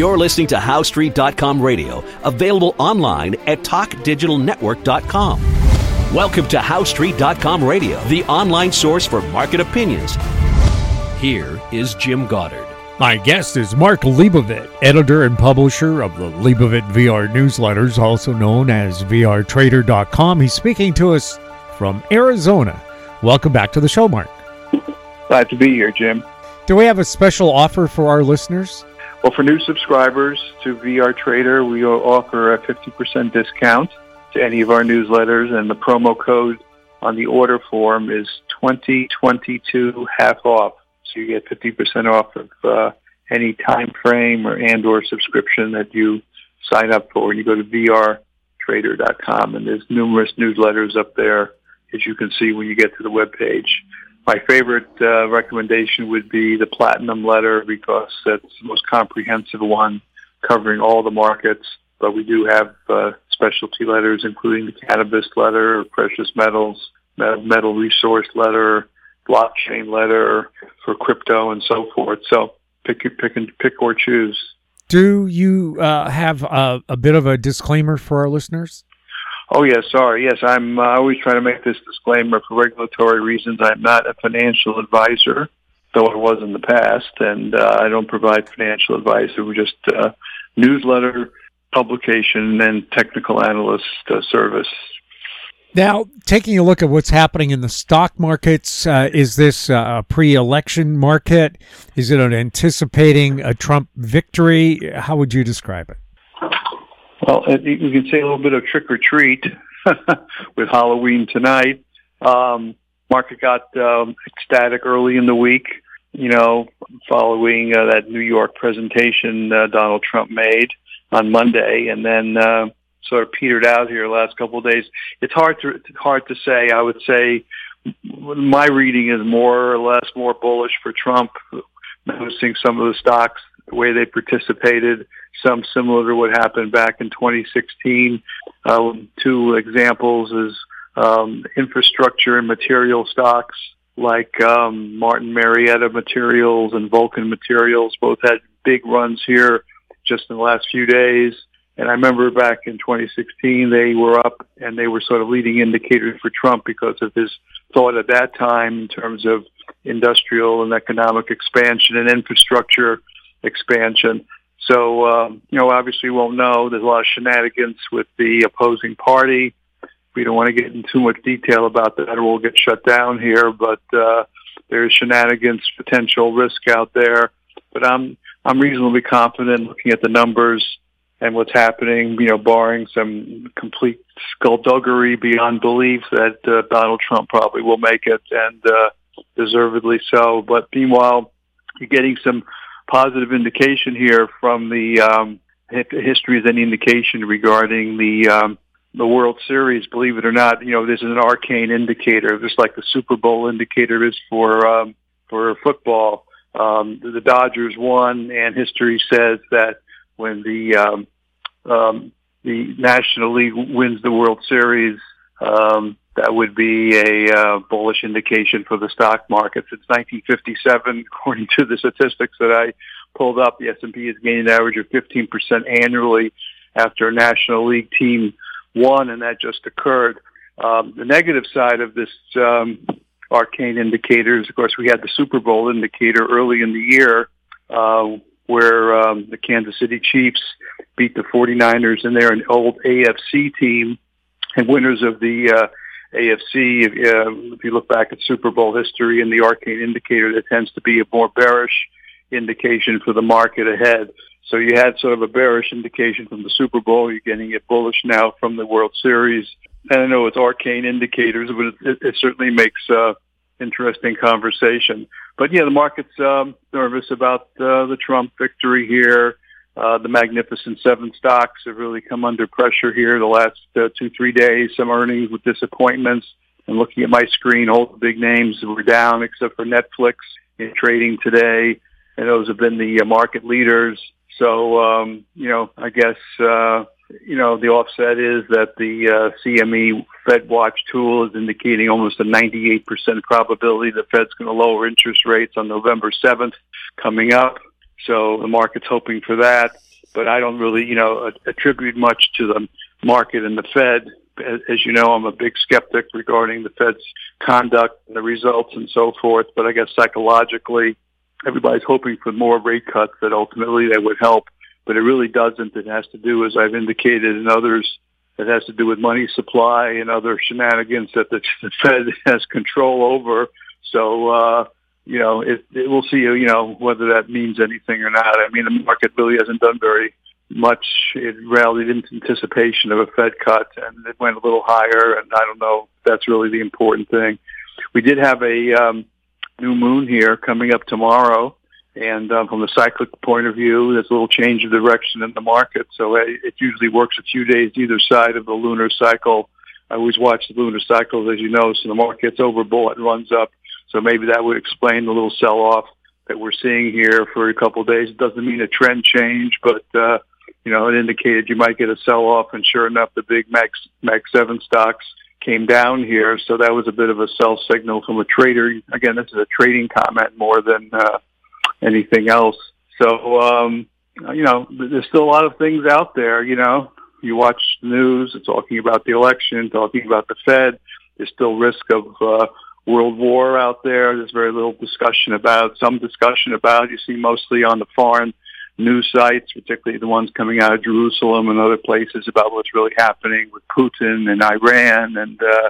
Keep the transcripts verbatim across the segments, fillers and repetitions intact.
You're listening to How Street dot com radio, available online at talk digital network dot com. Welcome to How Street dot com radio, the online source for market opinions. Here is Jim Goddard. My guest is Mark Leibovit, editor and publisher of the Leibovit V R newsletters, also known as V R trader dot com. He's speaking to us from Arizona. Welcome back to the show, Mark. Glad to be here, Jim. Do we have a special offer for our listeners? Well, for new subscribers to V R Trader, we offer a fifty percent discount to any of our newsletters, and the promo code on the order form is twenty twenty-two half off. So you get fifty percent off of uh, any time frame or and or subscription that you sign up for. You go to V R trader dot com, and there's numerous newsletters up there, as you can see when you get to the webpage. My favorite uh, recommendation would be the Platinum Letter, because that's the most comprehensive one, covering all the markets. But we do have uh, specialty letters, including the Cannabis Letter, Precious Metals, Metal Resource Letter, Blockchain Letter for crypto, and so forth. So pick, pick, and pick or choose. Do you uh, have a, a bit of a disclaimer for our listeners? Oh, yes, sorry. Yes, I'm uh, always trying to make this disclaimer for regulatory reasons. I'm not a financial advisor, though I was in the past, and uh, I don't provide financial advice. We're just uh, newsletter, publication, and technical analyst uh, service. Now, taking a look at what's happening in the stock markets, uh, is this uh, a pre-election market? Is it an anticipating a Trump victory? How would you describe it? Well, you can say a little bit of trick or treat with Halloween tonight. Um, market got um, ecstatic early in the week, you know, following uh, that New York presentation uh, Donald Trump made on Monday, and then uh, sort of petered out here the last couple of days. It's hard to it's hard to say. I would say my reading is more or less more bullish for Trump, noticing some of the stocks, the way they participated, some similar to what happened back in twenty sixteen. Um, two examples is um, infrastructure and material stocks like um, Martin Marietta Materials and Vulcan Materials. Both had big runs here just in the last few days. And I remember back in twenty sixteen, they were up, and they were sort of leading indicators for Trump because of his thought at that time in terms of industrial and economic expansion and infrastructure expansion. So, um, you know, obviously we won't know. There's a lot of shenanigans with the opposing party. We don't want to get into too much detail about that or we'll get shut down here, but uh, there's shenanigans, potential risk out there. But I'm I'm reasonably confident looking at the numbers and what's happening, you know, barring some complete skullduggery beyond belief, that uh, Donald Trump probably will make it, and uh, deservedly so. But meanwhile, you're getting some positive indication here from the um, history is any indication regarding the um, the World Series. Believe it or not, you know, this is an arcane indicator, just like the Super Bowl indicator is for um, for football. Um, the Dodgers won, and history says that when the um, um, the National League wins the World Series, um, that would be a uh, bullish indication for the stock market. Since nineteen fifty-seven, according to the statistics that I pulled up, the S and P has gained an average of fifteen percent annually after a National League team won, and that just occurred. Um, the negative side of this um, arcane indicators, of course, we had the Super Bowl indicator early in the year, uh, where um, the Kansas City Chiefs beat the forty-niners, and they're an old A F C team, and winners of the uh, A F C, if, uh, if you look back at Super Bowl history and the arcane indicator, that tends to be a more bearish indication for the market ahead. So you had sort of a bearish indication from the Super Bowl. You're getting it bullish now from the World Series. And I know it's arcane indicators, but it, it certainly makes uh, interesting conversation. But, yeah, the market's um, nervous about uh, the Trump victory here. Uh, the Magnificent Seven stocks have really come under pressure here the last uh, two, three days. Some earnings with disappointments. And looking at my screen, all the big names were down except for Netflix in trading today. And those have been the uh, market leaders. So, um, you know, I guess, uh, you know, the offset is that the uh, C M E Fed Watch tool is indicating almost a ninety-eight percent probability the Fed's going to lower interest rates on November seventh coming up. So the market's hoping for that. but I don't really, you know, attribute much to the market and the Fed. As you know, I'm a big skeptic regarding the Fed's conduct and the results and so forth, but I guess psychologically, everybody's hoping for more rate cuts that ultimately they would help, but it really doesn't. It has to do, as I've indicated, and others, it has to do with money supply and other shenanigans that the, the Fed has control over. So, uh, you know, it, it, we'll see, you know, whether that means anything or not. I mean, the market really hasn't done very much. It rallied in anticipation of a Fed cut, and it went a little higher, and I don't know if that's really the important thing. We did have a um, new moon here coming up tomorrow, and um, from a cyclic point of view, there's a little change of direction in the market, so it, it usually works a few days either side of the lunar cycle. I always watch the lunar cycles, as you know, so the market gets overbought and runs up, so maybe that would explain the little sell-off that we're seeing here for a couple of days. It doesn't mean a trend change, but uh, you know, it indicated you might get a sell-off, and sure enough, the big Mag, Mag seven stocks came down here, so that was a bit of a sell signal from a trader. Again, this is a trading comment more than uh, anything else. So, um, you know, there's still a lot of things out there, you know. You watch the news, it's talking about the election, talking about the Fed. There's still risk of uh, world war out there. There's very little discussion about, some discussion about, you see mostly on the foreign news sites, particularly the ones coming out of Jerusalem and other places, about what's really happening with Putin and Iran and uh,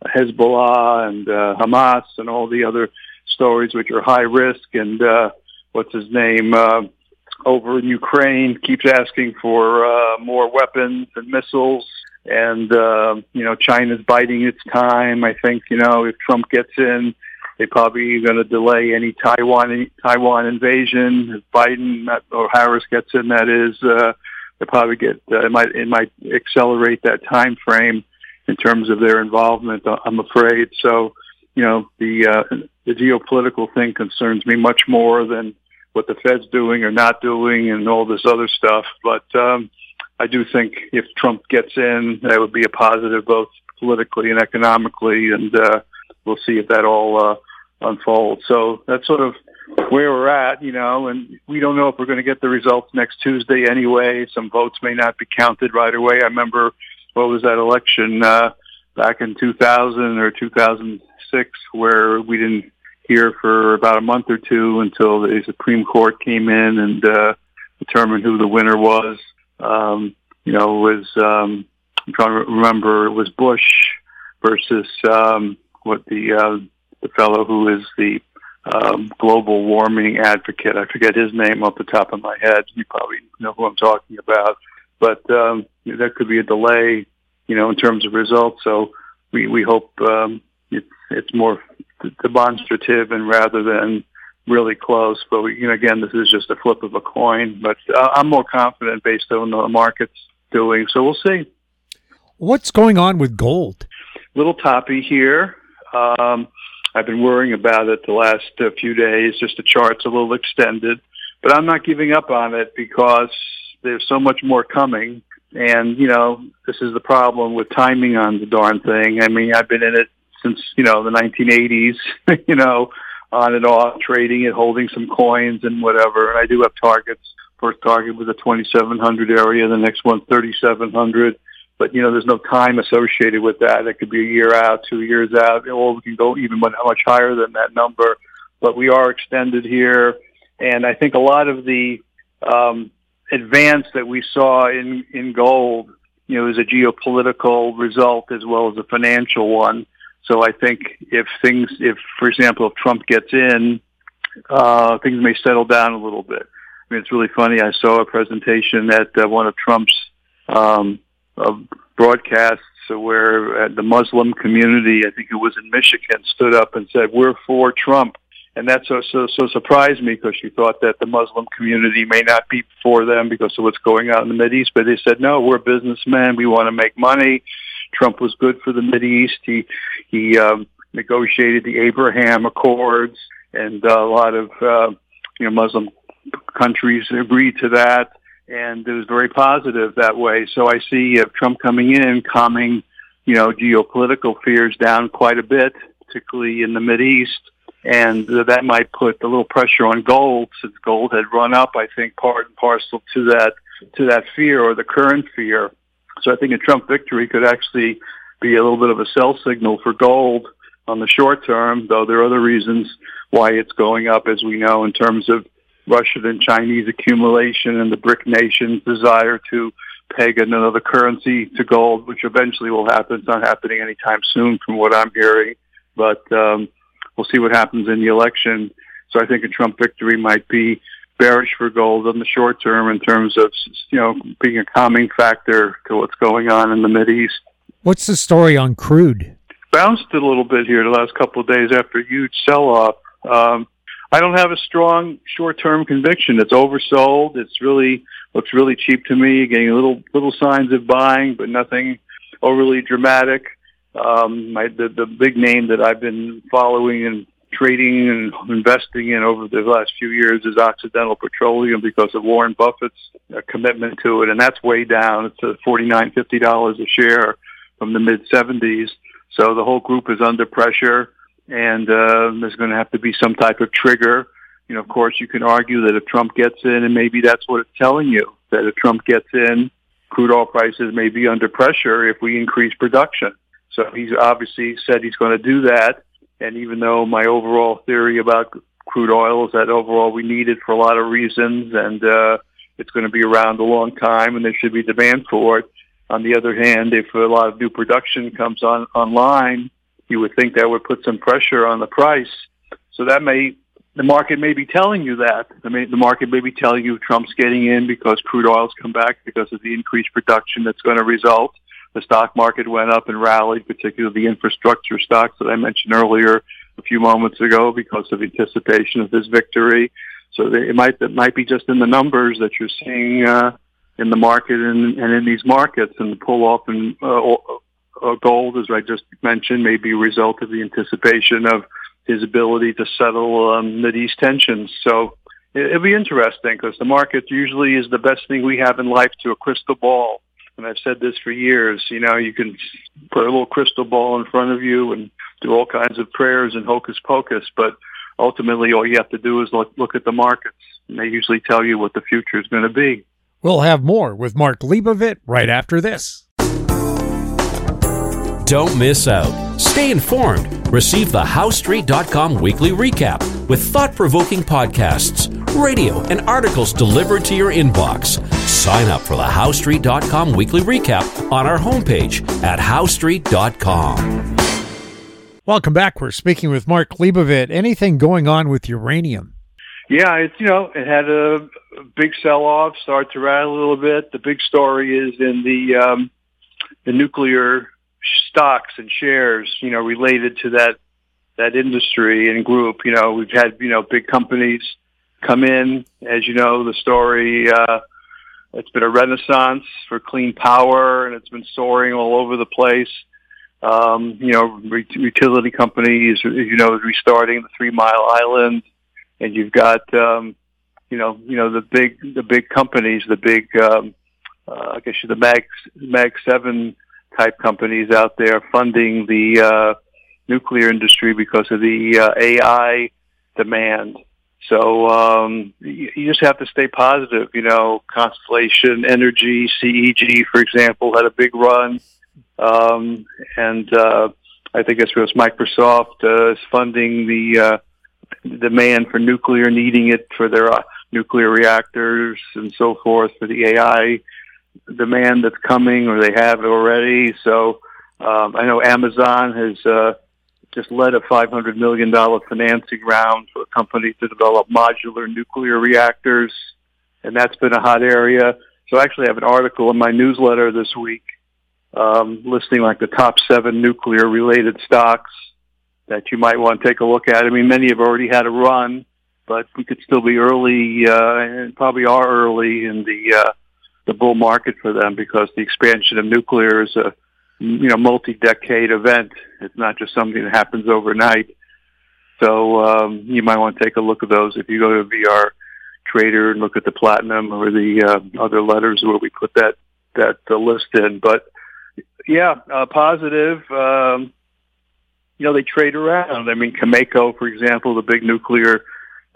Hezbollah and uh, Hamas and all the other stories which are high risk. And uh, what's his name uh, over in Ukraine keeps asking for uh, more weapons and missiles. And, uh, you know, China's biding its time. I think, you know, if Trump gets in, they're probably going to delay any Taiwan Taiwan invasion. If Biden or Harris gets in, that is, uh, they probably get uh, it might it might accelerate that time frame in terms of their involvement. I'm afraid. So, you know, the uh, the geopolitical thing concerns me much more than what the Fed's doing or not doing and all this other stuff. But um, I do think if Trump gets in, that would be a positive both politically and economically, and uh, we'll see if that all uh, unfolds. So that's sort of where we're at, you know, and we don't know if we're going to get the results next Tuesday anyway. Some votes may not be counted right away. I remember, what was that election uh, back in two thousand or two thousand six where we didn't hear for about a month or two until the Supreme Court came in and uh, determined who the winner was. Um, you know, it was, um, I'm trying to remember, it was Bush versus um, what the uh, the fellow who is the um, global warming advocate. I forget his name off the top of my head. You probably know who I'm talking about. But um, there could be a delay, you know, in terms of results. So we, we hope um, it, it's more demonstrative and rather than really close. But, we, you know, again, this is just a flip of a coin. But uh, I'm more confident based on the market's doing. So we'll see. What's going on with gold? Little toppy here. Um, I've been worrying about it the last uh, few days. Just the chart's a little extended, but I'm not giving up on it because there's so much more coming. And, you know, this is the problem with timing on the darn thing. I mean, I've been in it since, you know, the nineteen eighties, you know, on and off, trading it, holding some coins and whatever. And I do have targets. First target was the twenty-seven hundred area. The next one, thirty-seven hundred. But, you know, there's no time associated with that. It could be a year out, two years out, or we can go even much higher than that number. But we are extended here. And I think a lot of the um, advance that we saw in, in gold, you know, is a geopolitical result as well as a financial one. So I think if things, if, for example, if Trump gets in, uh, things may settle down a little bit. I mean, it's really funny. I saw a presentation at uh, one of Trump's um, of broadcasts where uh, the Muslim community, I think it was in Michigan, stood up and said, "We're for Trump." And that so, so, so surprised me because she thought that the Muslim community may not be for them because of what's going on in the Mideast. But they said, no, we're businessmen. We want to make money. Trump was good for the Mideast. He, he um, negotiated the Abraham Accords, and uh, a lot of uh, you know Muslim countries agreed to that. And it was very positive that way. So I see uh, Trump coming in, calming, you know, geopolitical fears down quite a bit, particularly in the Mideast. And uh, that might put a little pressure on gold, since gold had run up, I think, part and parcel to that to that fear or the current fear. So I think a Trump victory could actually be a little bit of a sell signal for gold on the short term, though there are other reasons why it's going up, as we know, in terms of Russian and Chinese accumulation and the BRIC nations' desire to peg another currency to gold, which eventually will happen. It's not happening anytime soon from what I'm hearing, but um, we'll see what happens in the election. So I think a Trump victory might be bearish for gold in the short term in terms of, you know, being a calming factor to what's going on in the Mideast. What's the story on crude? Bounced it a little bit here the last couple of days after a huge sell-off. Um, I don't have a strong short-term conviction. It's oversold. It's really looks really cheap to me. Getting little little signs of buying, but nothing overly dramatic. Um, my, the the big name that I've been following and trading and investing in over the last few years is Occidental Petroleum because of Warren Buffett's uh, commitment to it, and that's way down. It's at forty-nine, fifty dollars a share from the mid seventies. So the whole group is under pressure, and uh, there's going to have to be some type of trigger. You know, of course, you can argue that if Trump gets in, and maybe that's what it's telling you, that if Trump gets in, crude oil prices may be under pressure if we increase production. So he's obviously said he's going to do that. And even though my overall theory about crude oil is that overall we need it for a lot of reasons, and uh, it's going to be around a long time, and there should be demand for it. On the other hand, if a lot of new production comes on online, you would think that would put some pressure on the price. So that may, the market may be telling you that. The, may, the market may be telling you Trump's getting in because crude oil's come back because of the increased production that's going to result. The stock market went up and rallied, particularly the infrastructure stocks that I mentioned earlier a few moments ago because of anticipation of this victory. So they, it might it might be just in the numbers that you're seeing uh, in the market and, and in these markets, and the pull-off in uh, uh, gold, as I just mentioned, may be a result of the anticipation of his ability to settle um, Mideast tensions. So it, it'll be interesting because the market usually is the best thing we have in life to a crystal ball. And I've said this for years, you know, you can put a little crystal ball in front of you and do all kinds of prayers and hocus pocus, but ultimately all you have to do is look, look at the markets, and they usually tell you what the future is going to be. We'll have more with Mark Leibovit right after this. Don't miss out. Stay informed. Receive the House Street dot com weekly recap with thought-provoking podcasts, radio, and articles delivered to your inbox. Sign up for the House Street dot com weekly recap on our homepage at House Street dot com. Welcome back. We're speaking with Mark Leibovit. Anything going on with uranium? Yeah, it's, you know, it had a big sell-off, started to rattle a little bit. The big story is in the um, the nuclear stocks and shares, you know, related to that that industry and group. You know, we've had, you know, big companies come in. As you know, the story, uh, it's been a renaissance for clean power, and it's been soaring all over the place. Um, you know, re- utility companies, as you know, is restarting the Three Mile Island. And you've got, um, you know, you know the big, the big companies, the big, um, uh, I guess the Mag Mag Seven type companies out there funding the uh, nuclear industry because of the uh, A I demand. So um, you, you just have to stay positive. You know, Constellation Energy, C E G, for example, had a big run, um, and uh, I think it's because Microsoft uh, is funding the Uh, demand for nuclear, needing it for their uh, nuclear reactors and so forth for the A I demand that's coming, or they have it already. So um, I know Amazon has uh, just led a five hundred million dollars financing round for a company to develop modular nuclear reactors, and that's been a hot area. So I actually have an article in my newsletter this week um, listing like the top seven nuclear-related stocks that you might want to take a look at. I mean, many have already had a run, but we could still be early, uh, and probably are early in the uh, the bull market for them because the expansion of nuclear is a you know multi-decade event. It's not just something that happens overnight. So um, you might want to take a look at those if you go to V R Trader and look at the platinum or the uh, other letters where we put that that uh, list in. But yeah, uh, positive. Um, You know, they trade around. I mean, Cameco, for example, the big nuclear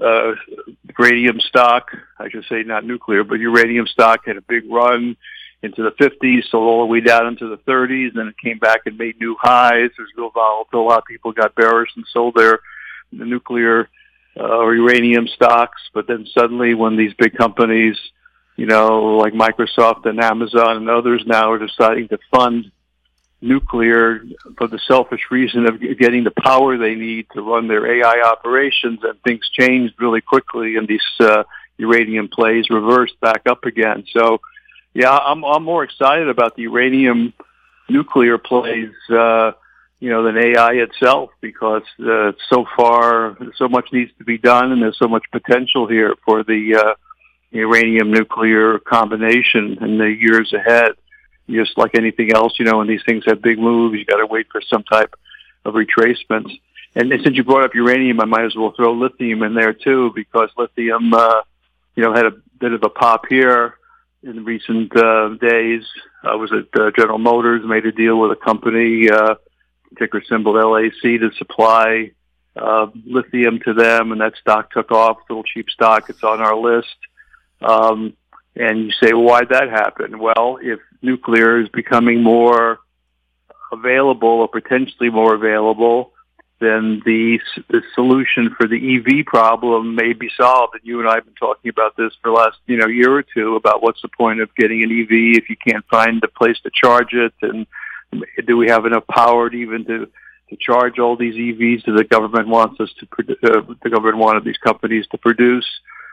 uh, uranium stock, I should say not nuclear, but uranium stock had a big run into the fifties, sold all the way down into the thirties, then it came back and made new highs. There's real volatile. A lot of people got bearish and sold their the nuclear uh, or uranium stocks, but then suddenly when these big companies, you know, like Microsoft and Amazon and others now are deciding to fund nuclear for the selfish reason of getting the power they need to run their A I operations, and things changed really quickly, and these uh, uranium plays reversed back up again. So, yeah, I'm I'm more excited about the uranium nuclear plays, uh, you know, than A I itself, because uh, so far so much needs to be done, and there's so much potential here for the uh, uranium nuclear combination in the years ahead. Just like anything else, you know, when these things have big moves, you got to wait for some type of retracements. And, and since you brought up uranium, I might as well throw lithium in there too, because lithium, uh, you know, had a bit of a pop here in recent uh, days. I was at uh, General Motors, made a deal with a company, uh, ticker symbol L A C, to supply uh, lithium to them, and that stock took off. It's a little cheap stock. It's on our list. Um, and you say, well, why'd that happen? Well, if nuclear is becoming more available or potentially more available, then the, the solution for the E V problem may be solved. And you and I have been talking about this for the last, you know, year or two about what's the point of getting an E V if you can't find a place to charge it, and do we have enough power to even to, to charge all these E Vs that the government wants us to produ- uh, the government wanted these companies to produce.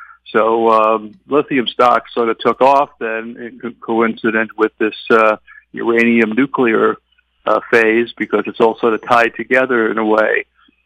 So um, lithium stocks sort of took off then, in coincident with this uh, uranium nuclear uh, phase, because it's all sort of tied together in a way.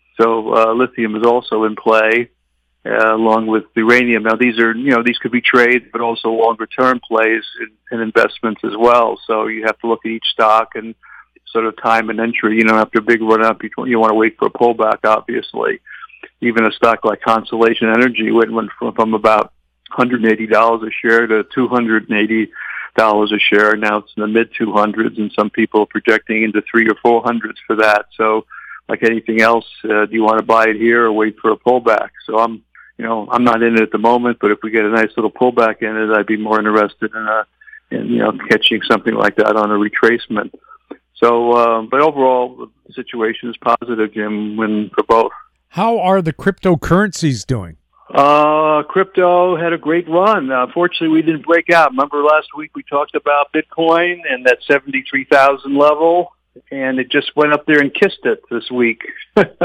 So uh, lithium is also in play uh, along with uranium. Now these are, you know, these could be trades, but also longer term plays and investments as well. So you have to look at each stock and sort of time and entry. You know, after a big run up, you, you want to wait for a pullback, obviously. Even a stock like Constellation Energy went, went from, from about one hundred eighty dollars a share to two hundred eighty dollars a share. Now it's in the mid two hundreds, and some people are projecting into three or four hundreds for that. So, like anything else, uh, do you want to buy it here or wait for a pullback? So I'm, you know, I'm not in it at the moment, but if we get a nice little pullback in it, I'd be more interested in a, in, you know, catching something like that on a retracement. So, uh, but overall, the situation is positive, Jim, when for both. How are the cryptocurrencies doing? Uh, crypto had a great run. Uh, fortunately, we didn't break out. Remember last week we talked about Bitcoin and that seventy-three thousand level, and it just went up there and kissed it this week. And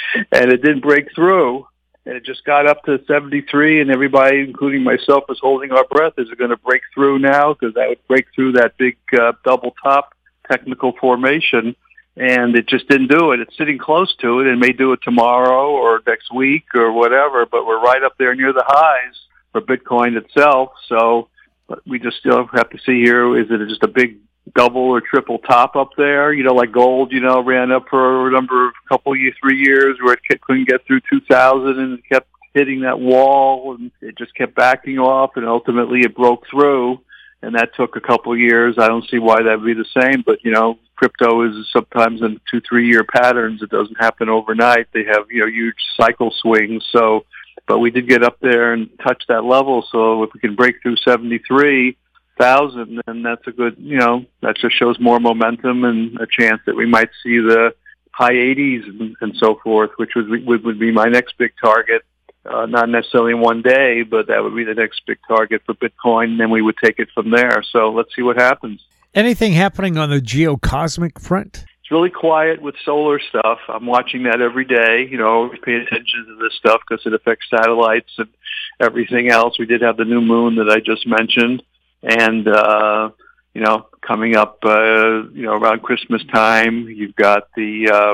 it didn't break through, and it just got up to seventy-three, and everybody, including myself, was holding our breath. Is it going to break through now? Because that would break through that big uh, double top technical formation. And it just didn't do it. It's sitting close to it. It may do it tomorrow or next week or whatever, but we're right up there near the highs for Bitcoin itself. So we just still have to see here, is it just a big double or triple top up there? You know, like gold, you know, ran up for a number of couple of three years where it couldn't get through two thousand and it kept hitting that wall, and it just kept backing off, and ultimately it broke through. And that took a couple of years. I don't see why that would be the same, but, you know, crypto is sometimes in two, three-year patterns. It doesn't happen overnight. They have, you know, huge cycle swings. So, but we did get up there and touch that level. So if we can break through seventy-three thousand, then that's a good, you know, that just shows more momentum and a chance that we might see the high eighties and, and so forth, which would, would, would be my next big target. Uh, not necessarily in one day, but that would be the next big target for Bitcoin, and then we would take it from there. So let's see what happens. Anything happening on the geocosmic front? It's really quiet with solar stuff. I'm watching that every day. You know, always pay attention to this stuff because it affects satellites and everything else. We did have the new moon that I just mentioned, and uh, you know, coming up, uh, you know, around Christmas time, you've got the uh,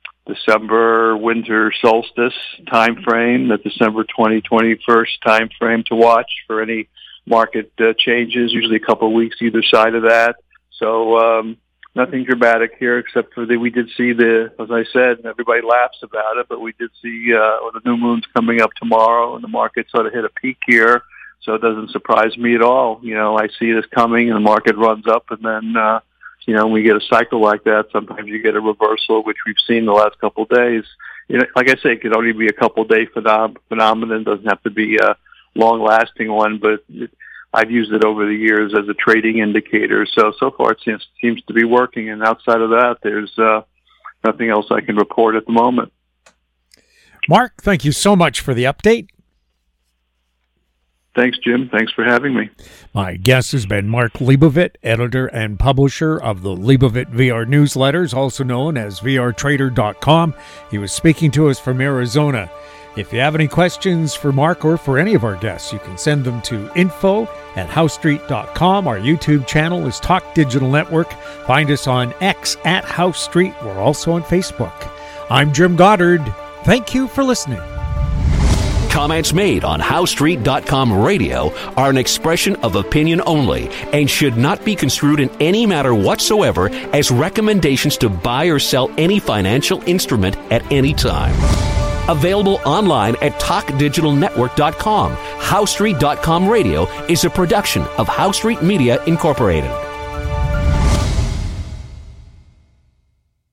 December winter solstice time frame, the December twenty twenty-first time frame to watch for any market uh, changes, usually a couple of weeks either side of that. So um, nothing dramatic here except for that we did see the, as I said, and everybody laughs about it, but we did see uh, the new moon's coming up tomorrow, and the market sort of hit a peak here. So it doesn't surprise me at all. You know, I see this coming, and the market runs up, and then uh, you know, when we get a cycle like that, sometimes you get a reversal, which we've seen the last couple of days. you know, like I say, it could only be a couple day phenom- phenomenon. It doesn't have to be a long lasting one, but it, I've used it over the years as a trading indicator. So, so far it seems, seems to be working. And outside of that, there's uh, nothing else I can report at the moment. Mark, thank you so much for the update. Thanks, Jim. Thanks for having me. My guest has been Mark Leibovit, editor and publisher of the Leibovit V R newsletters, also known as V R Trader dot com. He was speaking to us from Arizona. If you have any questions for Mark or for any of our guests, you can send them to info at house street dot com. Our YouTube channel is Talk Digital Network. Find us on X at House Street. We're also on Facebook. I'm Jim Goddard. Thank you for listening. Comments made on house street dot com radio are an expression of opinion only and should not be construed in any matter whatsoever as recommendations to buy or sell any financial instrument at any time. Available online at talk digital network dot com. house street dot com radio is a production of House Street Media Incorporated.